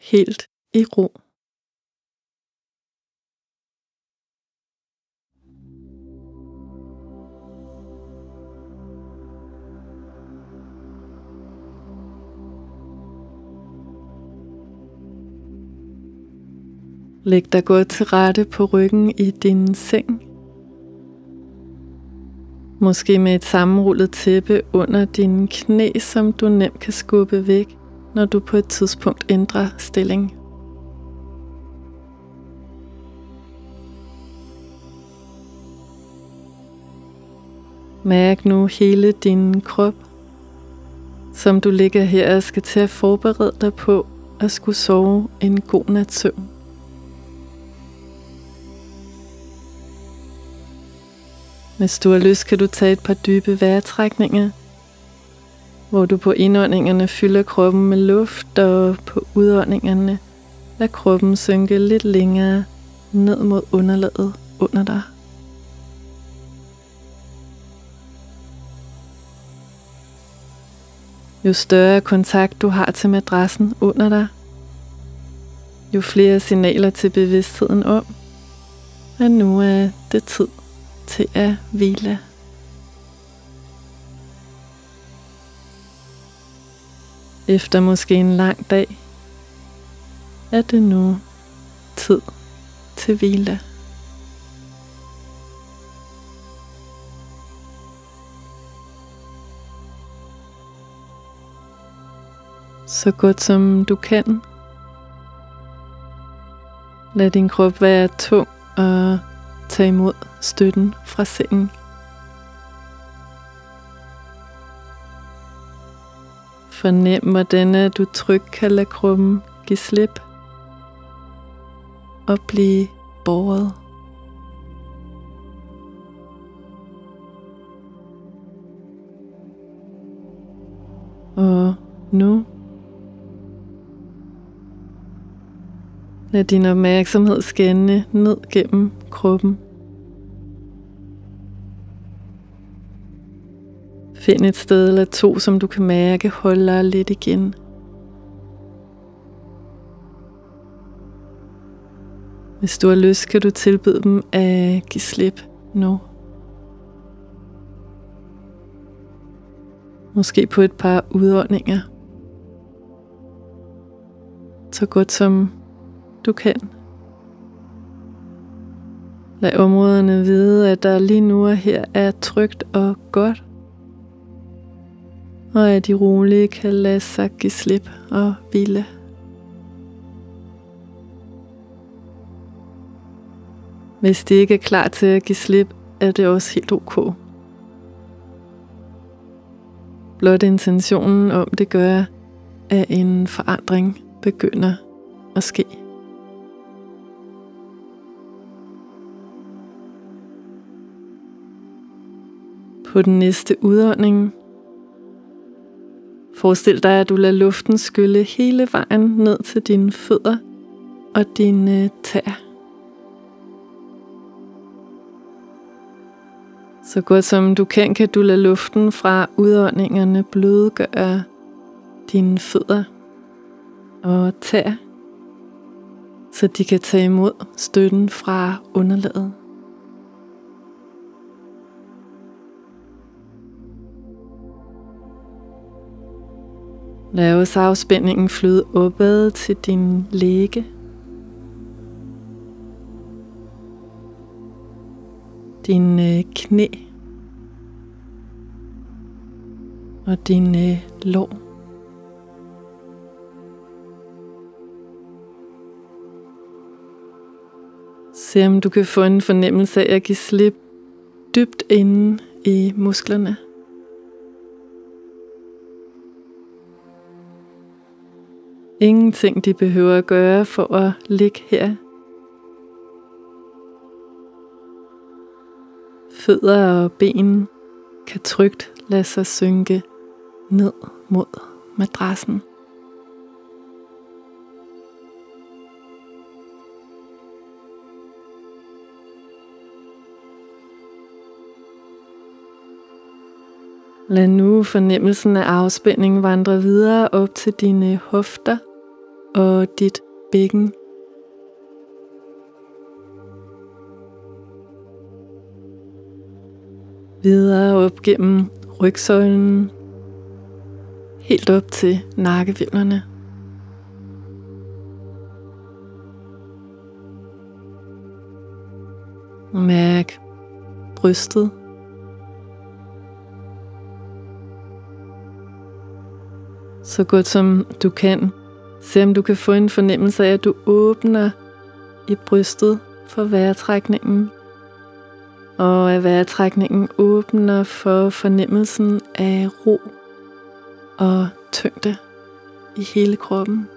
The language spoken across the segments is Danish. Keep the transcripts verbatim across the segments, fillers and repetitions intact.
helt i ro. Læg dig godt til rette på ryggen i din seng. Måske med et sammenrullet tæppe under dine knæ, som du nemt kan skubbe væk, når du på et tidspunkt ændrer stilling. Mærk nu hele din krop, som du ligger her og skal til at forberede dig på at skulle sove en god nats søvn. Hvis du har lyst, kan du tage et par dybe vejrtrækninger, hvor du på indåndingerne fylder kroppen med luft, og på udåndingerne lader kroppen synke lidt længere ned mod underlaget under dig. Jo større kontakt du har til madrassen under dig, jo flere signaler til bevidstheden om, at nu er det tid til at hvile. Efter måske en lang dag, er det nu tid til hvile. Så godt som du kan. Lad din krop være tung og tag imod støtten fra sengen. Fornem, hvordan du trygt kan lade kroppen give slip og blive båret. Og nu lad din opmærksomhed scanne ned gennem kroppen. Find et sted eller to, som du kan mærke holder lidt igen. Hvis du har lyst, kan du tilbyde dem at give slip nu. Måske på et par udåndinger. Så godt som du kan. Lad områderne vide, at der lige nu og her er trygt og godt, og at de roligt kan lade sig give slip og hvile. Hvis de ikke er klar til at give slip, er det også helt ok. Blot intentionen om det gør, at en forandring begynder at ske. På den næste udånding, forestil dig, at du lader luften skylle hele vejen ned til dine fødder og dine tæer. Så godt som du kan, kan du lade luften fra udåndingerne blødgøre dine fødder og tæer, så de kan tage imod støtten fra underlaget. Lad også afspændingen flyde opad til din læge, dine knæ og dine lår. Se om du kan få en fornemmelse af at give slip dybt inde i musklerne. Ingenting de behøver at gøre for at ligge her. Fødder og ben kan trygt lade sig synke ned mod madrassen. Lad nu fornemmelsen af afspænding vandre videre op til dine hofter og dit bækken. Videre op gennem rygsøjlen, helt op til nakkehvivlerne. Mærk brystet. Så godt som du kan. Se om du kan få en fornemmelse af, at du åbner i brystet for vejrtrækningen. Og at vejrtrækningen åbner for fornemmelsen af ro og tyngde i hele kroppen.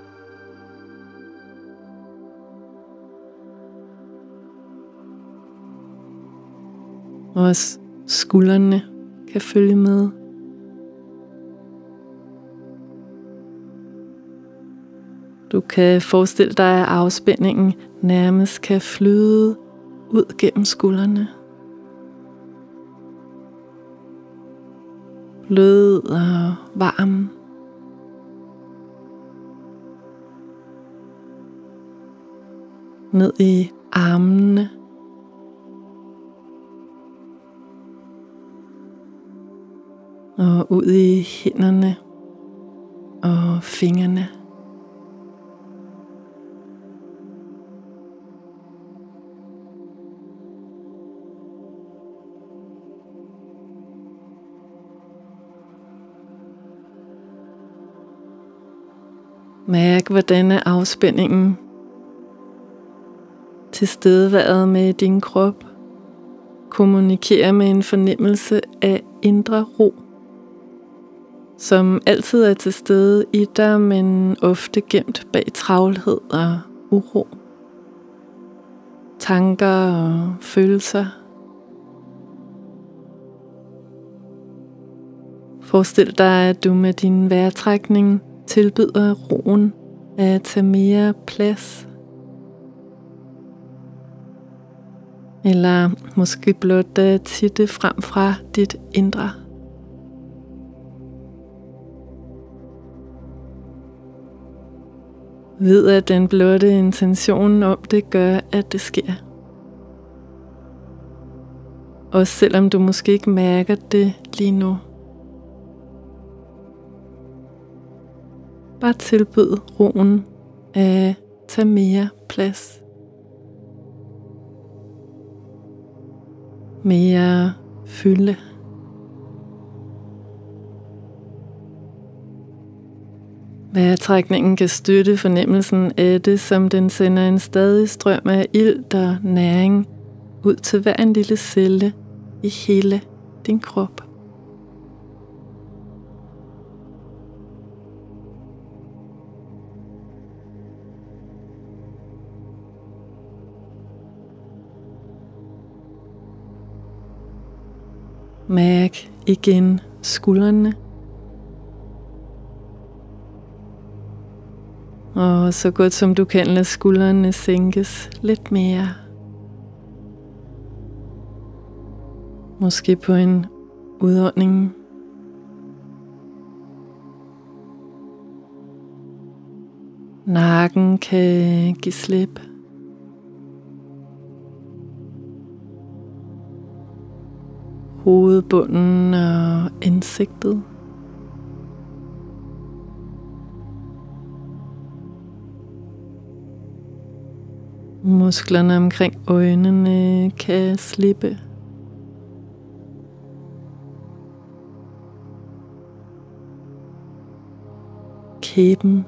Også skuldrene kan følge med. Du kan forestille dig, at afspændingen nærmest kan flyde ud gennem skuldrene. Blød og varm. Ned i armene. Og ud i hænderne og fingrene. Mærk, hvordan er afspændingen tilstedeværende med din krop. Kommunikerer med en fornemmelse af indre ro, som altid er til stede i dig, men ofte gemt bag travlhed og uro. Tanker og følelser. Forestil dig, at du med din vejrtrækning tilbyder roen at tage mere plads. Eller måske blot at titte frem fra dit indre. Ved at den blotte intention om det gør, at det sker. Også selvom du måske ikke mærker det lige nu. Bare tilbyd roen at tage mere plads. Mere fylde. Vejrtrækningen kan støtte fornemmelsen af det, som den sender en stadig strøm af ilt og næring ud til hver en lille celle i hele din krop. Mærk igen skuldrene. Og så godt som du kan, lade skuldrene sænkes lidt mere. Måske på en udånding. Nakken kan give slip. Hovedbunden og ansigtet. Musklerne omkring øjnene kan slippe. Kæben.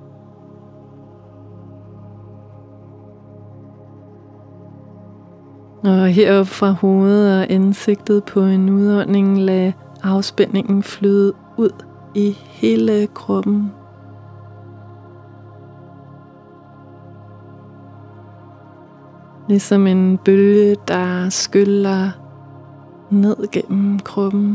Og heroppe fra hovedet og ansigtet på en udånding, lad afspændingen flyde ud i hele kroppen. Ligesom en bølge, der skyller ned gennem kroppen.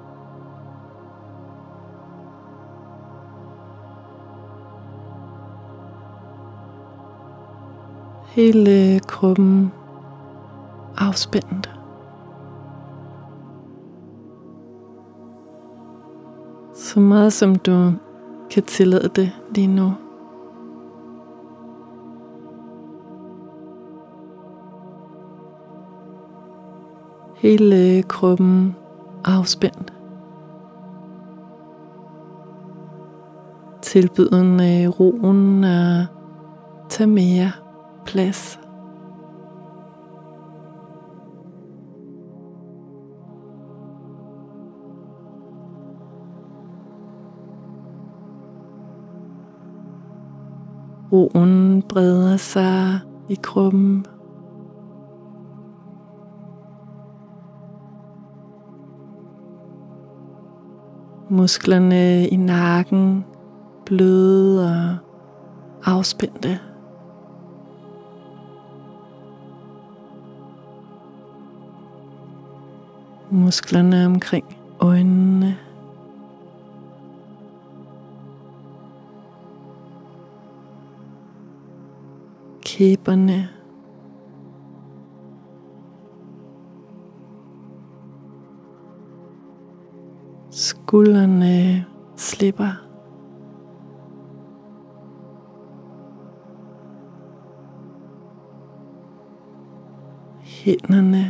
Hele kroppen afspændt. Så meget som du kan tillade det lige nu. Hele kroppen afspændt. Tilbyden af roen og tage mere plads. Roen breder sig i kroppen. Musklerne i nakken bløde og afspændte. Musklerne omkring øjnene. Kæberne. Skuldrene slipper. Hænderne.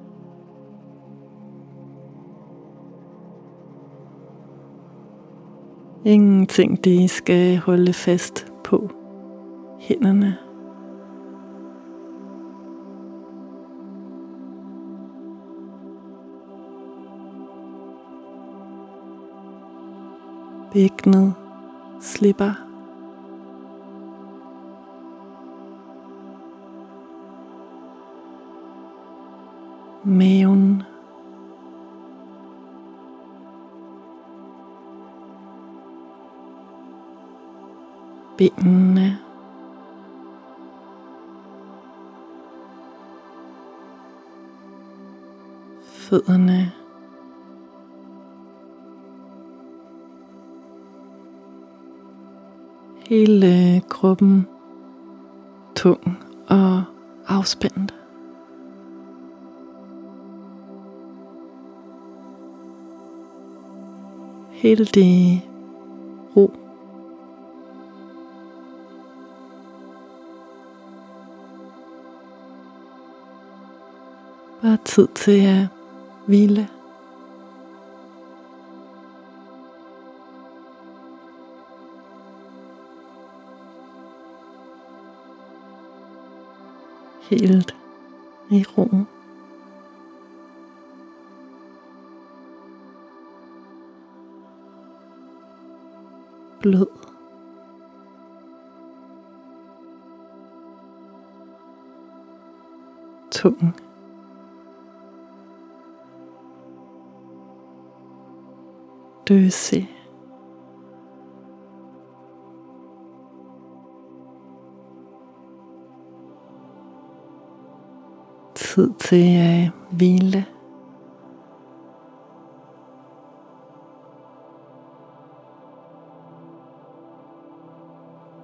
Ingenting de skal holde fast på. Hænderne. Bækkenet slipper. Maven. Benene. Fødderne. Hele kroppen tung og afspændt. Helt i ro. Bare tid til at hvile. Helt i ro. Blød. Tung. Døsig. Tid til at hvile.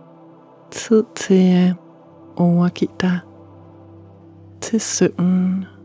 Tid til at overgive dig til søvnen.